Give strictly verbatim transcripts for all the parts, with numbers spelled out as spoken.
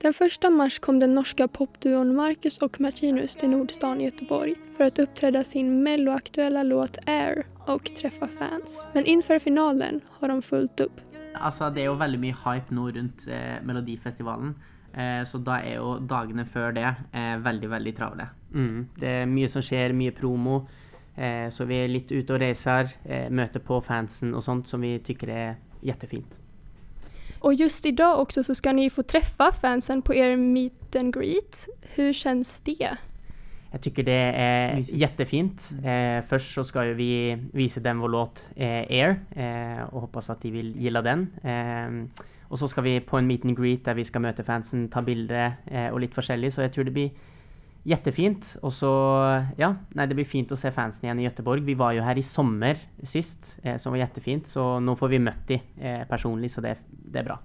Den första mars kom den norska popduon Marcus och Martinus till Nordstan i Göteborg för att uppträda sin melloaktuella låt Air och träffa fans. Men inför finalen har de fullt upp. Altså, det er jo veldig mye hype nå rundt eh, Melodifestivalen, eh, så da er jo dagene før det eh, veldig, veldig travle. Mm. Det er mye som skjer, mye promo, eh, så vi er litt ute og reiser, eh, møter på fansen och sånt som vi tycker är jättefint. Och just idag också så ska ni få träffa fansen på er meet and greet. Hur känns det? Jag tycker det är jättefint. Eh, först så ska ju vi visa dem vår låt eh, Air eh, och hoppas att de vill gilla den. Eh, och så ska vi på en meet and greet där vi ska möta fansen, ta bilder eh, och lite forskjellig. Så jag tror det blir jättefint. Och så, ja, nej, det blir fint att se fansen igen i Göteborg. Vi var ju här i sommar sist, eh, som var jättefint. Så nu får vi mött de eh, personligt, så det, det är bra.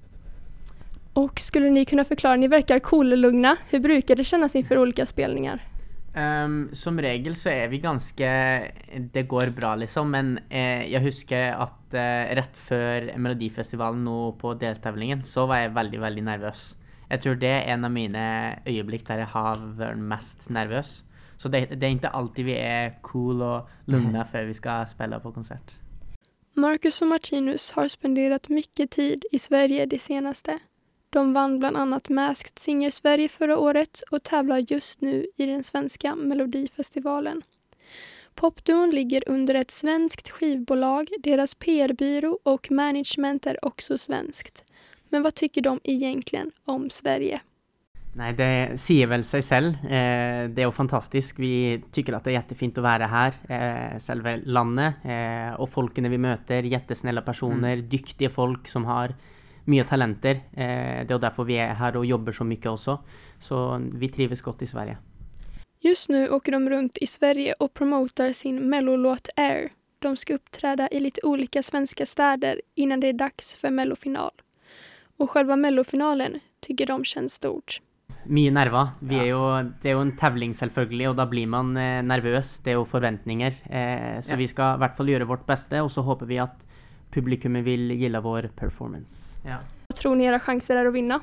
Och skulle ni kunna förklara, ni verkar cool och lugna. Hur brukar det kännas inför olika spelningar? Um, som regel så är vi ganska, det går bra liksom, men eh, jag husker att eh, rätt för Melodifestivalen nu på deltävlingen så var jag väldigt, väldigt nervös. Jag tror det är en av mina ögonblick där jag har varit mest nervös. Så det, det är inte alltid vi är cool och lugna för vi ska spela på konsert. Marcus och Martinus har spenderat mycket tid i Sverige det senaste. De vann bland annat Masked Singer Sverige förra året och tävlar just nu i den svenska Melodifestivalen. Popduon ligger under ett svenskt skivbolag, deras P R-byrå och management är också svenskt. Men vad tycker de egentligen om Sverige? Nej, det säger väl sig själv. Eh, det är ju fantastiskt. Vi tycker att det är jättefint att vara här. Eh, själva landet eh, och folken vi möter, jättesnälla personer, mm. duktiga folk som har mycket talenter. Eh, det är därför vi är här och jobbar så mycket också. Så vi trivs gott i Sverige. Just nu åker de runt i Sverige och promotar sin mellolåt Air. De ska uppträda i lite olika svenska städer innan det är dags för mellofinal. Och själva mellofinalen tycker de känns stort. Mye nerva. Vi er jo, det er jo en tävling selvfølgelig, og da blir man eh, nervøs. Det er jo forventninger. Eh, så ja. Vi skal i hvert fall gjøre vårt bästa, og så håper vi at publikummet vil gilla vår performance. Ja. Vad tror ni era chanser är att vinna?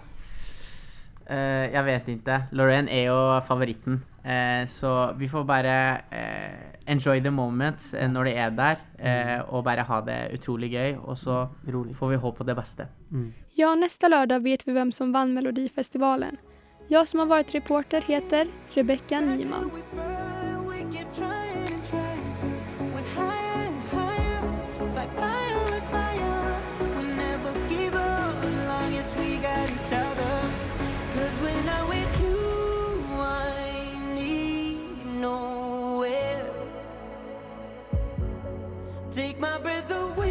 Uh, jag vet inte. Loreen är ju favoriten. Uh, så vi får bara uh, enjoy the moment uh, när det är där uh, och bara ha det otroligt gøy och så mm. får vi hoppa på det bästa. Mm. Ja, nästa lördag vet vi vem som vann Melodifestivalen. Jag som har varit reporter heter Rebecca Nyman. Take my breath away.